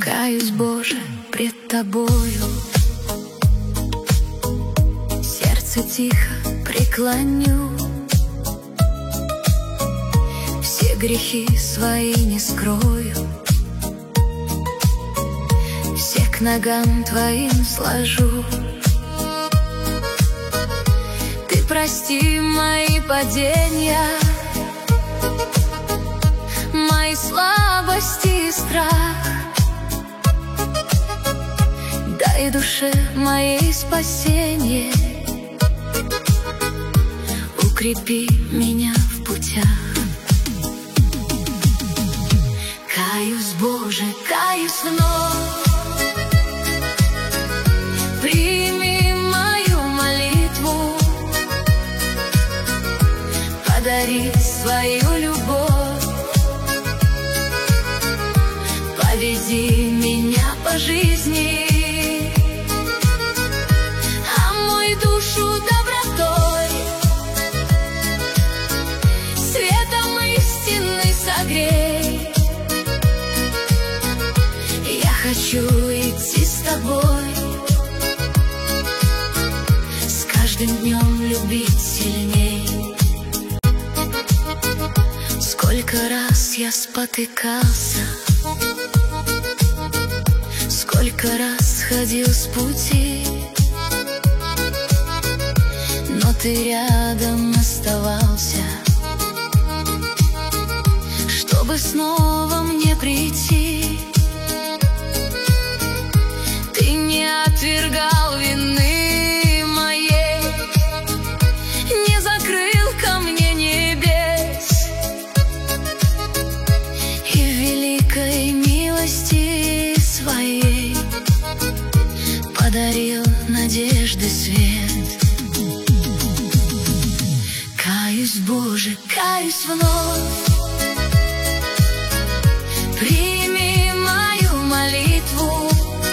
Каюсь, Боже, пред Тобою, сердце тихо преклоню, все грехи свои не скрою, все к ногам Твоим сложу. Ты прости мои падения, мои слабости и страх. Дай душе моей спасение, укрепи меня в путях. Каюсь, Боже, каюсь вновь, прими мою молитву, подари свою любовь, поведи меня по жизни, а мой душу добротой, светом истины согрей. Я хочу идти с Тобой, с каждым днем любить сильней. Сколько раз я спотыкался, сколько раз ходил с пути, но Ты рядом оставался, чтобы снова мне прийти. Ты не отвергал вины моей, не закрыл ко мне небес, и в великой милости Своей подарил надежды свет. Каюсь, Боже, каюсь вновь, прими мою молитву,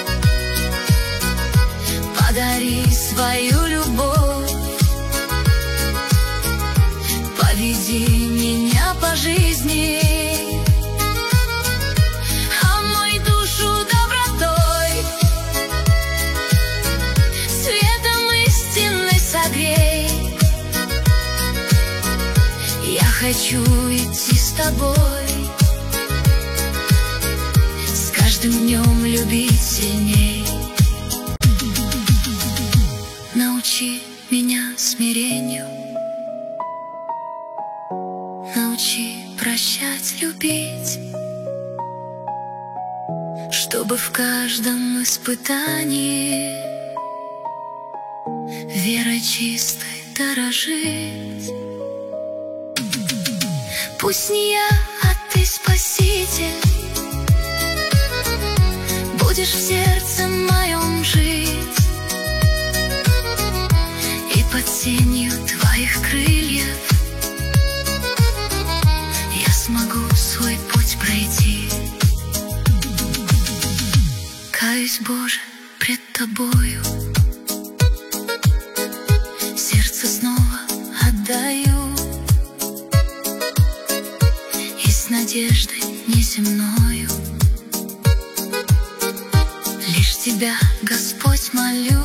подари свою любовь, поведи меня по жизни, а мой душу добротой, светом истины согрей. Я хочу идти с Тобой, с каждым днем любить сильней. Научи меня смирению, научи прощать, любить, чтобы в каждом испытании верой чистой дорожить. Пусть не я, а Ты, Спаситель, будешь в сердце моем жить, и под сенью Твоих крыльев я смогу свой путь пройти. Каюсь, Боже, пред Тобою, сердце снова отдаю, и с надеждой неземною лишь Тебя, Господь, молю.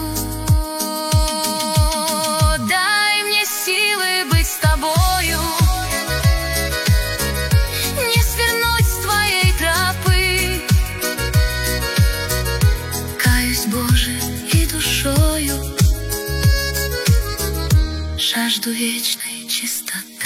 Дай мне силы быть с Тобою, не свернуть с Твоей тропы. Каюсь, Боже, и душою жажду вечной чистоты.